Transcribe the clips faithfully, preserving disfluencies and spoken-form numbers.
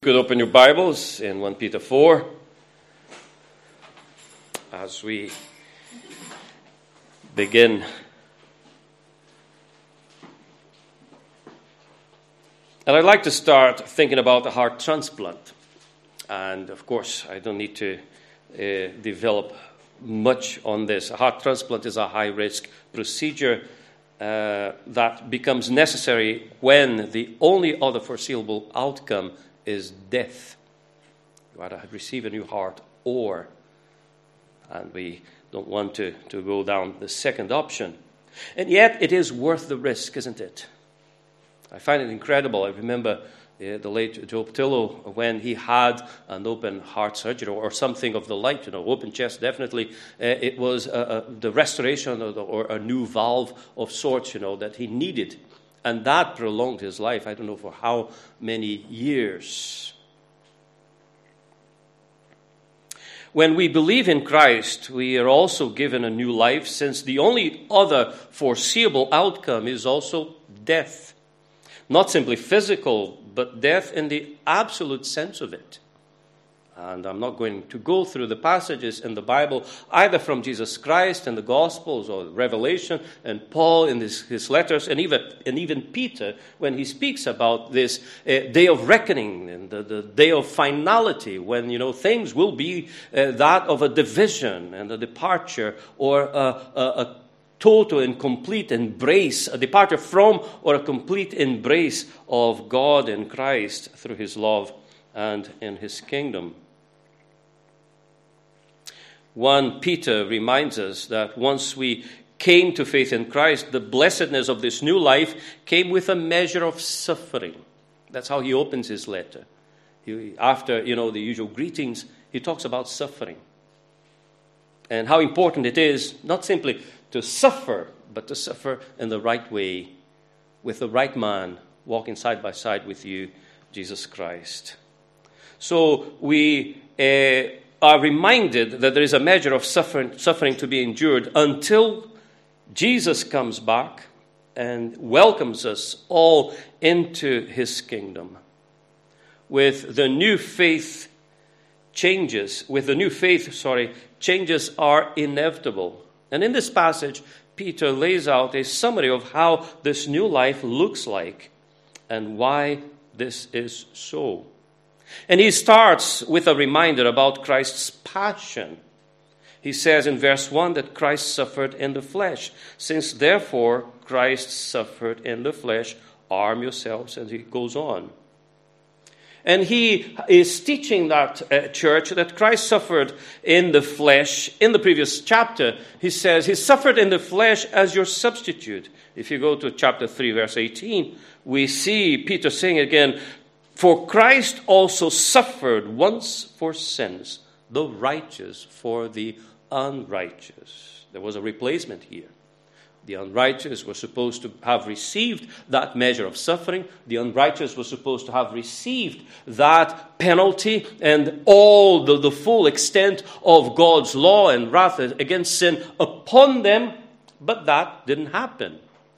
You could open your Bibles in First Peter four as we begin. And I'd like to start thinking about the heart transplant. And of course, I don't need to uh, develop much on this. A heart transplant is a high-risk procedure uh, that becomes necessary when the only other foreseeable outcome is death. You either receive a new heart or, and we don't want to, to go down the second option. And yet it is worth the risk, isn't it? I find it incredible. I remember uh, the late Joe Patillo when he had an open heart surgery or, or something of the like, you know, open chest definitely. Uh, it was uh, uh, the restoration or, the, or a new valve of sorts, you know, that he needed. And that prolonged his life, I don't know for how many years. When we believe in Christ, we are also given a new life, since the only other foreseeable outcome is also death. Not simply physical, but death in the absolute sense of it. And I'm not going to go through the passages in the Bible, either from Jesus Christ in the Gospels or Revelation, and Paul in his, his letters, and even, and even Peter when he speaks about this uh, day of reckoning and the, the day of finality, when, you know, things will be uh, that of a division and a departure or a, a, a total and complete embrace, a departure from or a complete embrace of God in Christ through his love and in his kingdom. First Peter reminds us that once we came to faith in Christ, the blessedness of this new life came with a measure of suffering. That's how he opens his letter. He, after, you know, the usual greetings, he talks about suffering. And how important it is not simply to suffer, but to suffer in the right way, with the right man, walking side by side with you, Jesus Christ. So we uh, are reminded that there is a measure of suffering, suffering to be endured until Jesus comes back and welcomes us all into his kingdom. With the new faith changes, with the new faith, sorry, changes are inevitable. And in this passage, Peter lays out a summary of how this new life looks like and why this is so. And he starts with a reminder about Christ's passion. He says in verse one that Christ suffered in the flesh. Since therefore Christ suffered in the flesh, arm yourselves, and he goes on. And he is teaching that uh, church that Christ suffered in the flesh. In the previous chapter, he says he suffered in the flesh as your substitute. If you go to chapter three, verse eighteen, we see Peter saying again, for Christ also suffered once for sins, the righteous for the unrighteous. There was a replacement here. The unrighteous were supposed to have received that measure of suffering. The unrighteous were supposed to have received that penalty and all the, the full extent of God's law and wrath against sin upon them. But that didn't happen.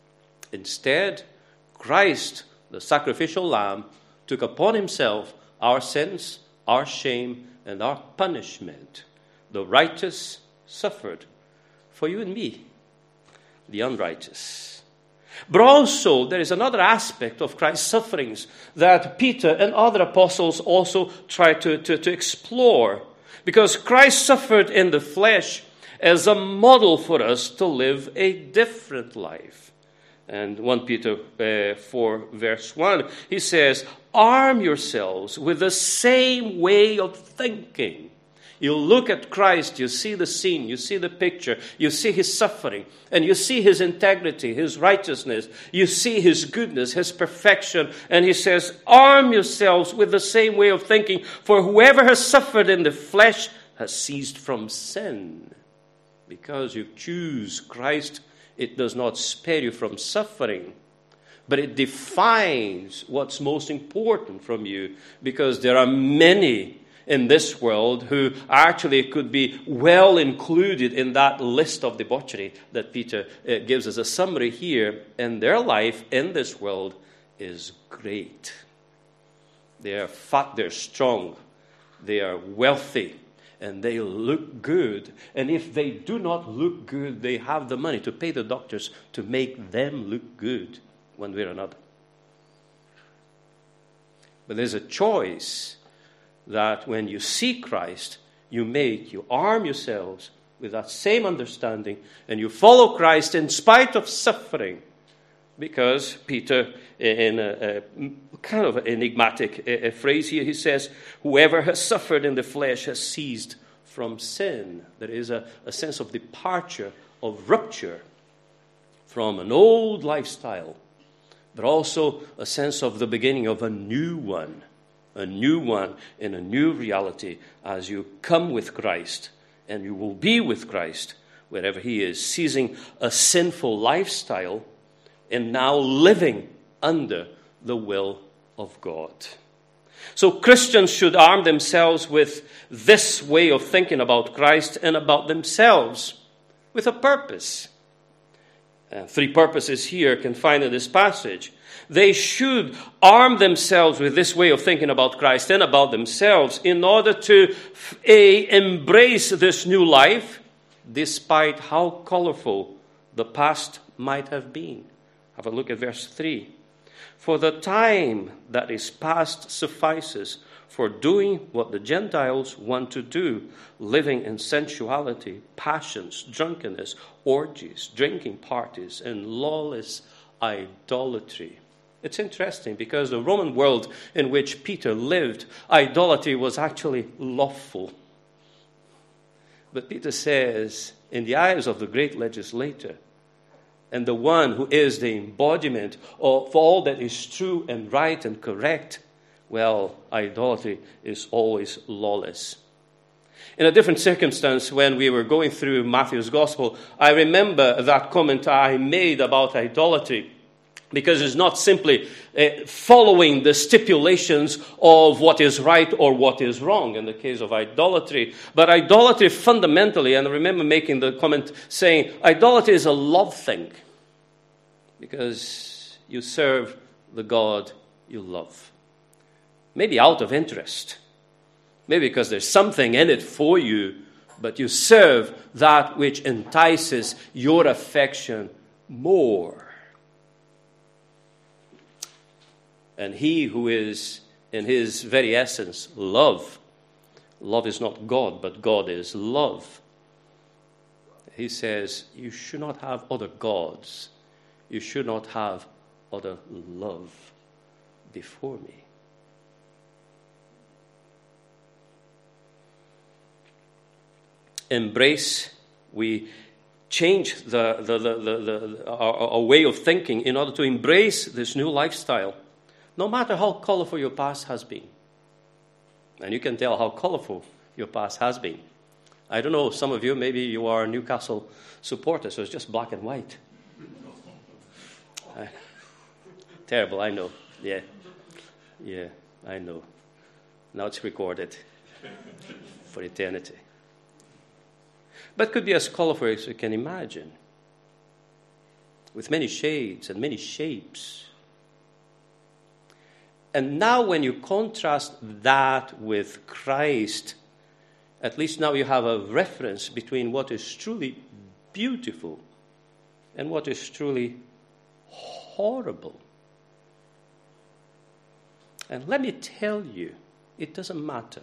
Instead, Christ, the sacrificial lamb, took upon himself our sins, our shame, and our punishment. The righteous suffered for you and me, the unrighteous. But also, there is another aspect of Christ's sufferings that Peter and other apostles also try to, to, to explore. Because Christ suffered in the flesh as a model for us to live a different life. And First Peter uh, four, verse one, he says, arm yourselves with the same way of thinking. You look at Christ, you see the scene, you see the picture, you see his suffering, and you see his integrity, his righteousness, you see his goodness, his perfection, and he says, arm yourselves with the same way of thinking, for whoever has suffered in the flesh has ceased from sin. Because you choose Christ, it does not spare you from suffering, but it defines what's most important from you, because there are many in this world who actually could be well included in that list of debauchery that Peter uh, gives as a summary here. And their life in this world is great. They are fat, they're strong, they are wealthy, and they look good. And if they do not look good, they have the money to pay the doctors to make them look good one way or another. But there's a choice that when you see Christ, you make. You arm yourselves with that same understanding, and you follow Christ in spite of suffering. Because Peter, in a, a kind of enigmatic a, a phrase here, he says, whoever has suffered in the flesh has ceased from sin. There is a, a sense of departure, of rupture from an old lifestyle, but also a sense of the beginning of a new one, a new one in a new reality as you come with Christ, and you will be with Christ wherever he is, ceasing a sinful lifestyle and now living under the will of God. So Christians should arm themselves with this way of thinking about Christ and about themselves with a purpose. Uh, three purposes here confined in this passage. They should arm themselves with this way of thinking about Christ and about themselves in order to a, embrace this new life, despite how colorful the past might have been. Have a look at verse three. For the time that is past suffices for doing what the Gentiles want to do, living in sensuality, passions, drunkenness, orgies, drinking parties, and lawless idolatry. It's interesting because the Roman world in which Peter lived, idolatry was actually lawful. But Peter says, in the eyes of the great legislator, and the one who is the embodiment of all that is true and right and correct, well, idolatry is always lawless. In a different circumstance, when we were going through Matthew's Gospel, I remember that comment I made about idolatry, because it's not simply uh, following the stipulations of what is right or what is wrong in the case of idolatry, but idolatry fundamentally, and I remember making the comment saying, idolatry is a love thing, because you serve the God you love. Maybe out of interest. Maybe because there's something in it for you, but you serve that which entices your affection more. And he who is in his very essence love, love is not God, but God is love. He says, you should not have other gods. You should not have other love before me. Embrace, we change the, the, the, the, the, our, our way of thinking in order to embrace this new lifestyle, no matter how colorful your past has been. And you can tell how colorful your past has been. I don't know, some of you, maybe you are Newcastle supporters, so it's just black and white. I, terrible, I know. Yeah. Yeah, I know. Now it's recorded for eternity. But could be as colorful as you can imagine, with many shades and many shapes. And now when you contrast that with Christ, at least now you have a reference between what is truly beautiful and what is truly horrible. And let me tell you, it doesn't matter.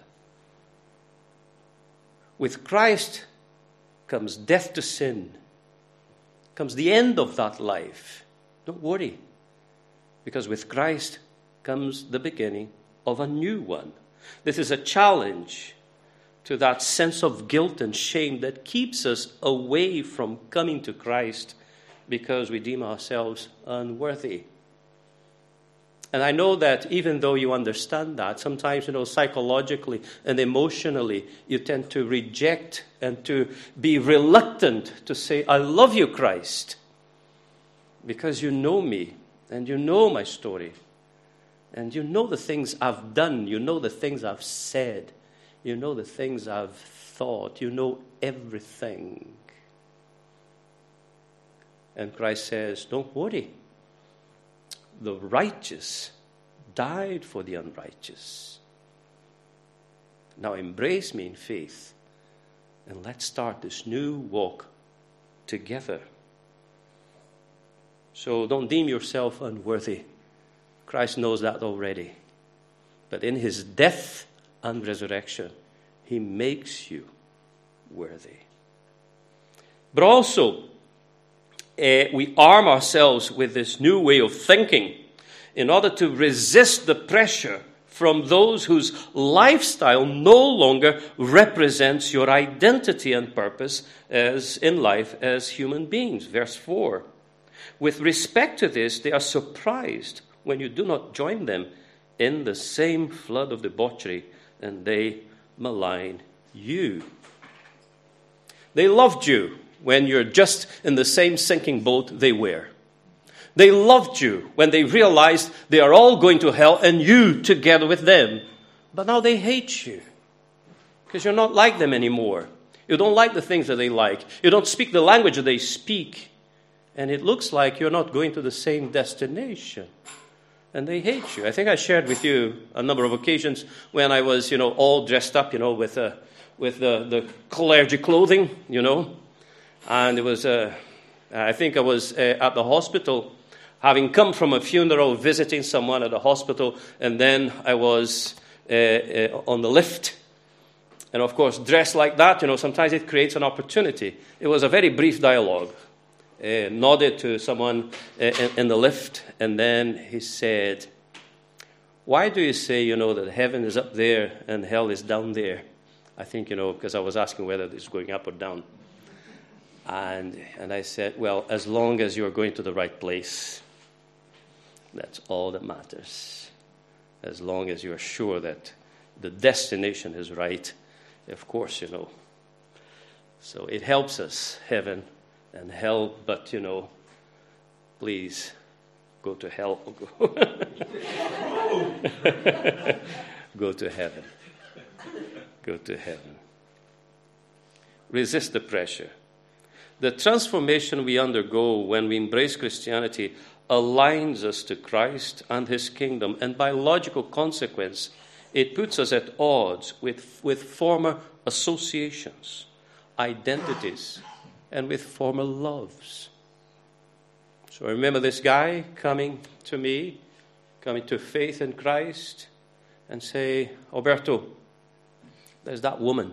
With Christ comes death to sin, comes the end of that life. Don't worry, because with Christ comes the beginning of a new one. This is a challenge to that sense of guilt and shame that keeps us away from coming to Christ because we deem ourselves unworthy. And I know that even though you understand that, sometimes, you know, psychologically and emotionally, you tend to reject and to be reluctant to say, I love you, Christ, because you know me and you know my story. And you know the things I've done. You know the things I've said. You know the things I've thought. You know everything. And Christ says, don't worry. The righteous died for the unrighteous. Now embrace me in faith, and let's start this new walk together. So don't deem yourself unworthy. Christ knows that already. But in his death and resurrection, he makes you worthy. But also, uh, we arm ourselves with this new way of thinking in order to resist the pressure from those whose lifestyle no longer represents your identity and purpose as in life as human beings. Verse four. With respect to this, they are surprised when you do not join them in the same flood of debauchery, and they malign you. They loved you when you're just in the same sinking boat they were. They loved you when they realized they are all going to hell and you together with them. But now they hate you because you're not like them anymore. You don't like the things that they like. You don't speak the language that they speak. And it looks like you're not going to the same destination. And they hate you. I think I shared with you a number of occasions when I was, you know, all dressed up, you know, with uh, with the, the clergy clothing, you know. And it was, uh, I think I was uh, at the hospital, having come from a funeral, visiting someone at the hospital, and then I was uh, uh, on the lift. And of course, dressed like that, you know, sometimes it creates an opportunity. It was a very brief dialogue. Uh, nodded to someone uh, in, in the lift, and then he said, why do you say, you know, that heaven is up there and hell is down there? I think, you know, because I was asking whether it's going up or down. And, and I said, well, as long as you're going to the right place, that's all that matters. As long as you're sure that the destination is right, of course, you know. So it helps us, heaven and hell, but, you know, please go to hell. Go to heaven. Go to heaven. Resist the pressure. The transformation we undergo when we embrace Christianity aligns us to Christ and his kingdom, and by logical consequence, it puts us at odds with, with former associations, identities, and with former loves. So I remember this guy coming to me, coming to faith in Christ, and say, Alberto, there's that woman.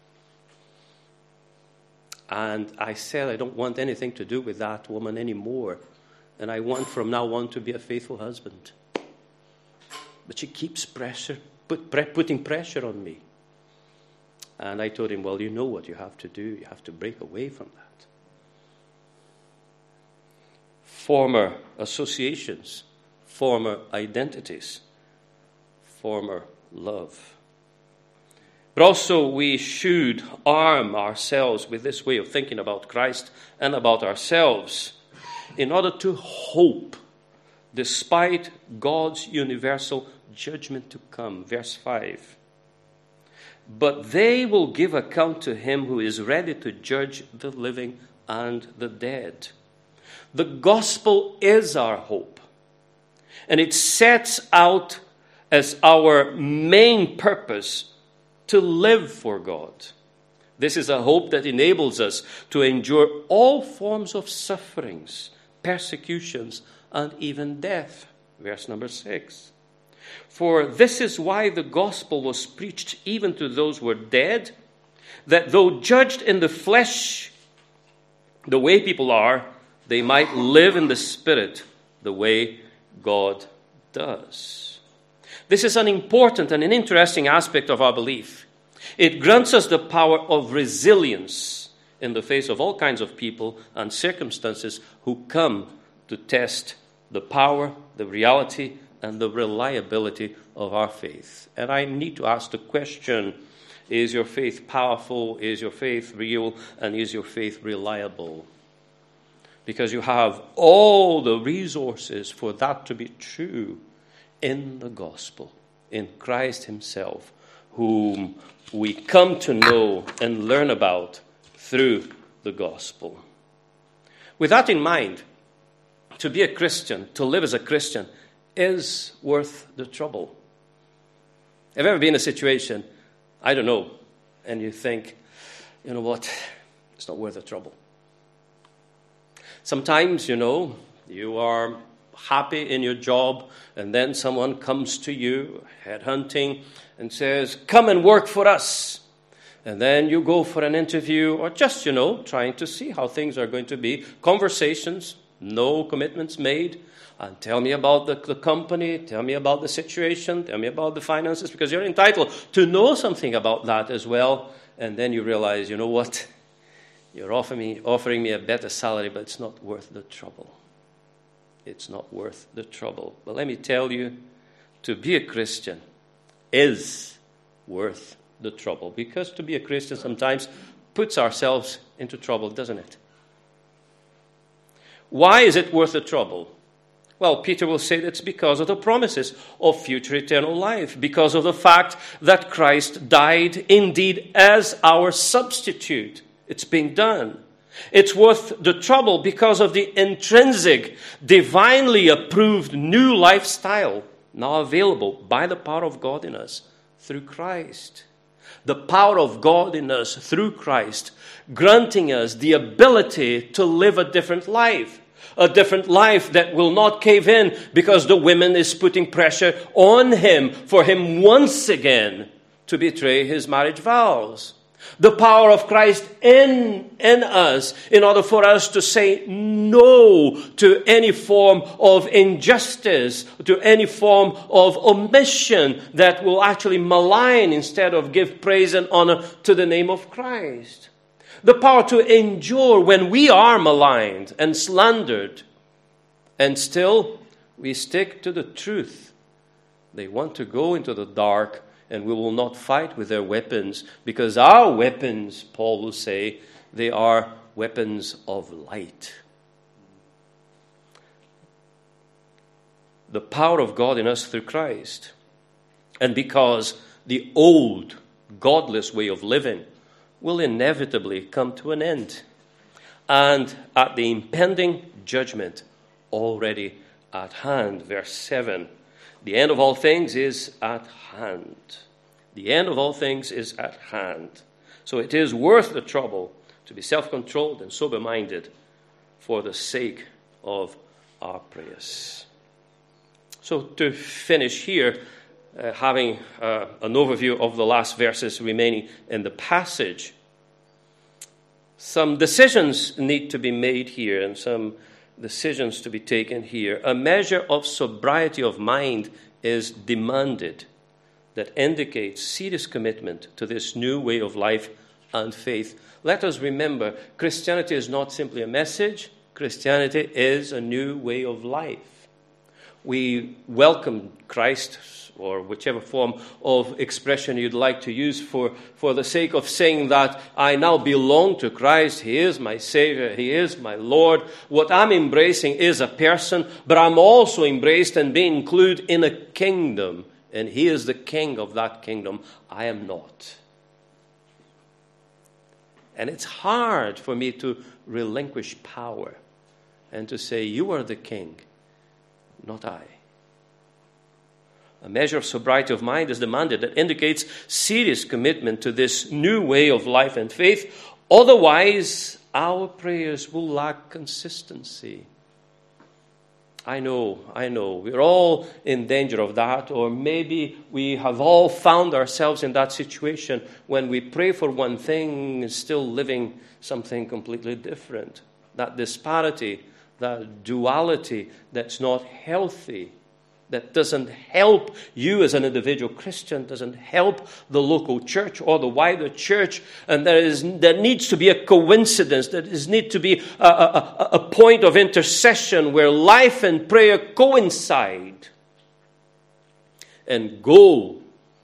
And I said, I don't want anything to do with that woman anymore. And I want from now on to be a faithful husband. But she keeps pressure, put, pre- putting pressure on me. And I told him, well, you know what you have to do. You have to break away from that. Former associations, former identities, former love. But also we should arm ourselves with this way of thinking about Christ and about ourselves in order to hope despite God's universal judgment to come. Verse five. But they will give account to him who is ready to judge the living and the dead. The gospel is our hope. And it sets out as our main purpose to live for God. This is a hope that enables us to endure all forms of sufferings, persecutions, and even death. Verse number six. For this is why the gospel was preached even to those who were dead, that though judged in the flesh the way people are, they might live in the spirit the way God does. This is an important and an interesting aspect of our belief. It grants us the power of resilience in the face of all kinds of people and circumstances who come to test the power, the reality, and the reliability of our faith. And I need to ask the question, is your faith powerful? Is your faith real? And is your faith reliable? Because you have all the resources for that to be true in the gospel, in Christ himself, whom we come to know and learn about through the gospel. With that in mind, to be a Christian, to live as a Christian, is worth the trouble. Have you ever been in a situation, I don't know, and you think, you know what, it's not worth the trouble. Sometimes, you know, you are happy in your job, and then someone comes to you, headhunting, and says, come and work for us. And then you go for an interview, or just, you know, trying to see how things are going to be. Conversations, no commitments made. And tell me about the, the company, tell me about the situation, tell me about the finances, because you're entitled to know something about that as well. And then you realize, you know what? You're offering me, offering me a better salary, but it's not worth the trouble. It's not worth the trouble. But let me tell you, to be a Christian is worth the trouble. Because to be a Christian sometimes puts ourselves into trouble, doesn't it? Why is it worth the trouble? Well, Peter will say that's because of the promises of future eternal life, because of the fact that Christ died indeed as our substitute. It's been done. It's worth the trouble because of the intrinsic, divinely approved new lifestyle now available by the power of God in us through Christ. The power of God in us through Christ, granting us the ability to live a different life. A different life that will not cave in because the woman is putting pressure on him for him once again to betray his marriage vows. The power of Christ in, in us in order for us to say no to any form of injustice, to any form of omission that will actually malign instead of give praise and honor to the name of Christ. The power to endure when we are maligned and slandered, and still we stick to the truth. They want to go into the dark, and we will not fight with their weapons, because our weapons, Paul will say, they are weapons of light. The power of God in us through Christ. And because the old, godless way of living will inevitably come to an end. And at the impending judgment already at hand. Verse seven. The end of all things is at hand. The end of all things is at hand. So it is worth the trouble to be self-controlled and sober-minded for the sake of our prayers. So to finish here, Uh, having uh, an overview of the last verses remaining in the passage. Some decisions need to be made here, and some decisions to be taken here. A measure of sobriety of mind is demanded that indicates serious commitment to this new way of life and faith. Let us remember, Christianity is not simply a message. Christianity is a new way of life. We welcome Christ, or whichever form of expression you'd like to use for, for the sake of saying that I now belong to Christ. He is my Savior. He is my Lord. What I'm embracing is a person, but I'm also embraced and being included in a kingdom. And He is the King of that kingdom. I am not. And it's hard for me to relinquish power and to say, you are the King, not I. A measure of sobriety of mind is demanded that indicates serious commitment to this new way of life and faith. Otherwise, our prayers will lack consistency. I know, I know, we're all in danger of that, or maybe we have all found ourselves in that situation when we pray for one thing and still living something completely different. That disparity, that duality that's not healthy, that doesn't help you as an individual Christian, doesn't help the local church or the wider church. And there is there needs to be a coincidence, there is need to be a, a, a point of intercession where life and prayer coincide and go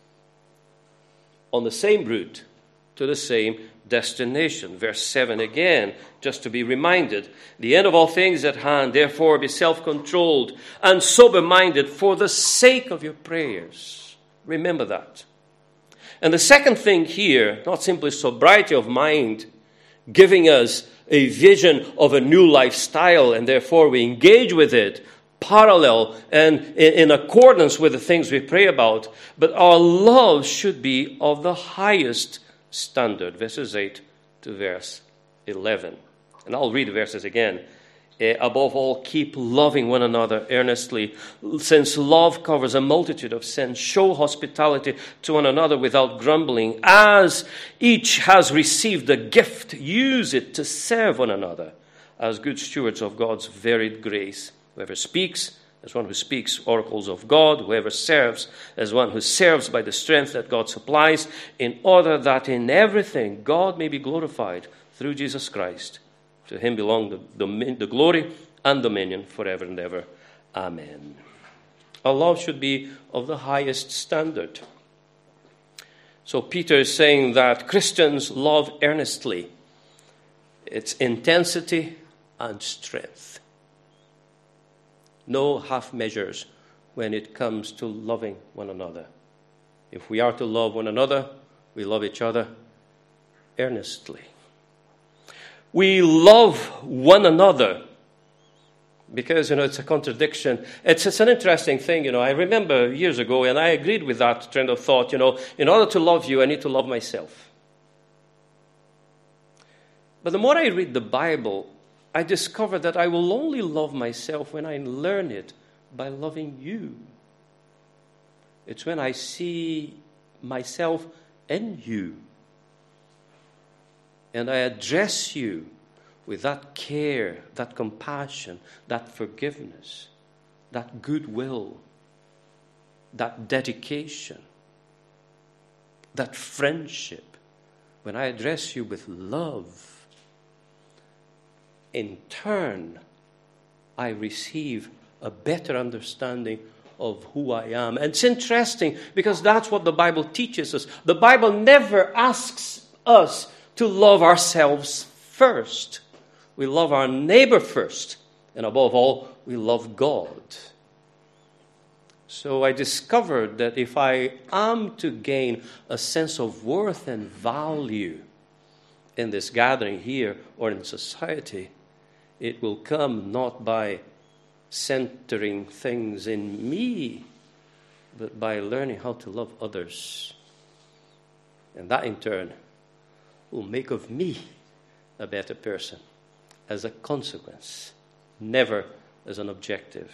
on the same route to the same destination. Verse seven again, just to be reminded, the end of all things is at hand, therefore be self-controlled and sober-minded for the sake of your prayers. Remember that. And the second thing here, not simply sobriety of mind, giving us a vision of a new lifestyle, and therefore we engage with it, parallel and in accordance with the things we pray about, but our love should be of the highest standard. Verses eight to verse eleven. And I'll read the verses again. Uh, above all, keep loving one another earnestly, since love covers a multitude of sins. Show hospitality to one another without grumbling. As each has received a gift, use it to serve one another as good stewards of God's varied grace. Whoever speaks, as one who speaks oracles of God. Whoever serves, as one who serves by the strength that God supplies, in order that in everything God may be glorified through Jesus Christ. To him belong the, the, the glory and dominion forever and ever. Amen. Our love should be of the highest standard. So Peter is saying that Christians love earnestly. It's intensity and strength. No half measures when it comes to loving one another. If we are to love one another, we love each other earnestly. We love one another because, you know, it's a contradiction. It's, it's an interesting thing, you know. I remember years ago, and I agreed with that trend of thought, you know, in order to love you, I need to love myself. But the more I read the Bible, I discover that I will only love myself when I learn it by loving you. It's when I see myself in you. And I address you with that care, that compassion, that forgiveness, that goodwill, that dedication, that friendship. When I address you with love, in turn, I receive a better understanding of who I am. And it's interesting because that's what the Bible teaches us. The Bible never asks us to love ourselves first. We love our neighbor first. And above all, we love God. So I discovered that if I am to gain a sense of worth and value in this gathering here or in society, it will come not by centering things in me, but by learning how to love others. And that in turn will make of me a better person as a consequence, never as an objective.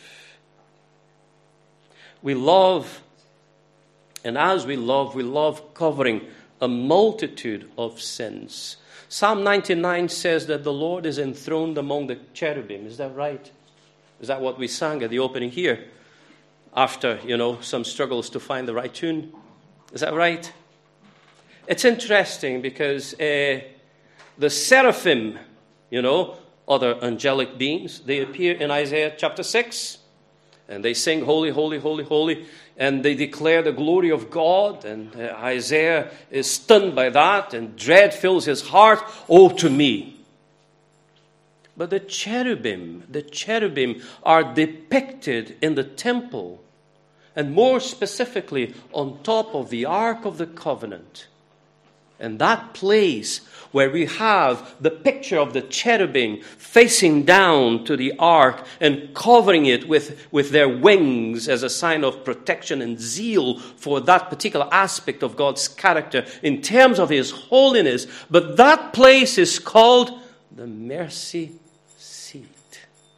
We love, and as we love, we love covering a multitude of sins. Psalm ninety-nine says that the Lord is enthroned among the cherubim. Is that right? Is that what we sang at the opening here? After, you know, some struggles to find the right tune. Is that right? It's interesting because uh, the seraphim, you know, other angelic beings, they appear in Isaiah chapter six. And they sing, holy, holy, holy, holy. And they declare the glory of God. And uh, Isaiah is stunned by that. And dread fills his heart. Oh, to me. But the cherubim, the cherubim are depicted in the temple. And more specifically, on top of the Ark of the Covenant. And that place where we have the picture of the cherubim facing down to the ark and covering it with, with their wings as a sign of protection and zeal for that particular aspect of God's character in terms of his holiness. But that place is called the mercy seat.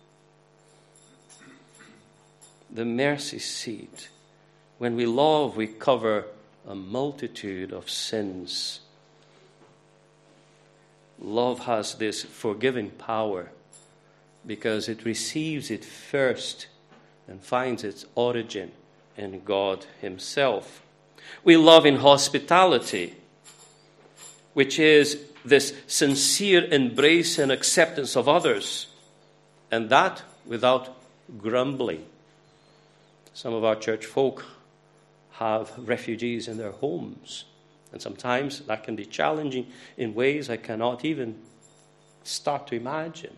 The mercy seat. When we love, we cover a multitude of sins. Love has this forgiving power because it receives it first and finds its origin in God himself. We love in hospitality, which is this sincere embrace and acceptance of others, and that without grumbling. Some of our church folk have refugees in their homes. And sometimes that can be challenging in ways I cannot even start to imagine.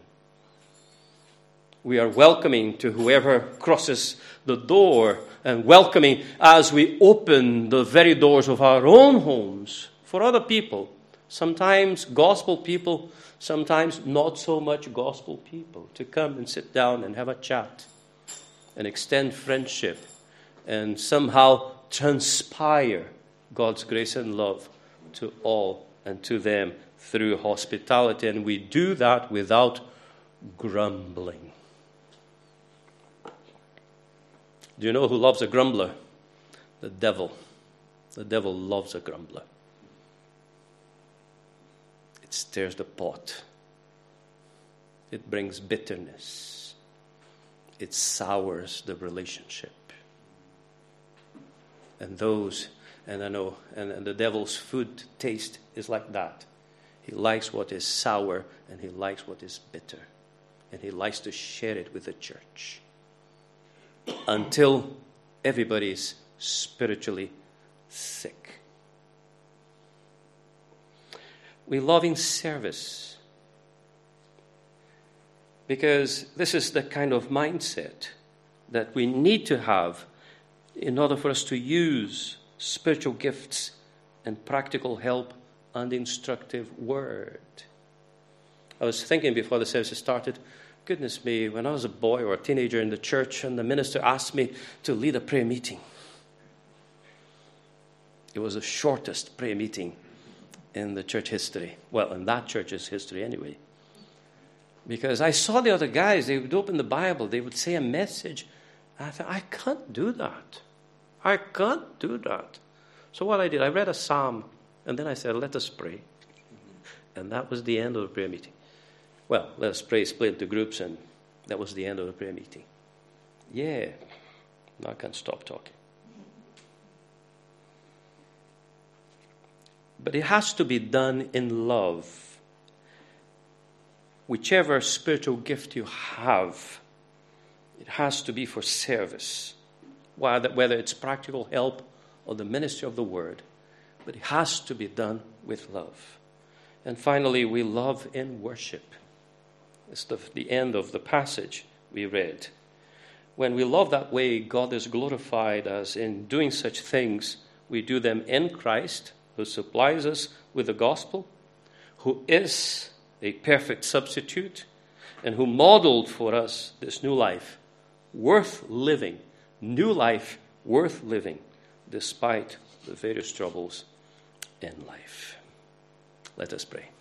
We are welcoming to whoever crosses the door and welcoming as we open the very doors of our own homes for other people. Sometimes gospel people, sometimes not so much gospel people, to come and sit down and have a chat and extend friendship and somehow transpire God's grace and love to all and to them through hospitality. And we do that without grumbling. Do you know who loves a grumbler? The devil. The devil loves a grumbler. It stirs the pot. It brings bitterness. It sours the relationship. And those, and I know, and, and the devil's food taste is like that. He likes what is sour and he likes what is bitter. And he likes to share it with the church. Until everybody is spiritually sick. We love in service. Because this is the kind of mindset that we need to have in order for us to use spiritual gifts and practical help and instructive word. I was thinking before the service started, goodness me, when I was a boy or a teenager in the church and the minister asked me to lead a prayer meeting. It was the shortest prayer meeting in the church history. Well, in that church's history anyway. Because I saw the other guys, they would open the Bible, they would say a message. And I thought, I can't do that. I can't do that. So what I did, I read a psalm, and then I said, let us pray. And that was the end of the prayer meeting. Well, let us pray, split into groups, and that was the end of the prayer meeting. Yeah, now I can't stop talking. But it has to be done in love. Whichever spiritual gift you have, it has to be for service. Whether it's practical help or the ministry of the word, but it has to be done with love. And finally, we love in worship. It's the, the end of the passage we read. When we love that way, God is glorified, as in doing such things, we do them in Christ, who supplies us with the gospel, who is a perfect substitute, and who modeled for us this new life, worth living, new life worth living, despite the various troubles in life. Let us pray.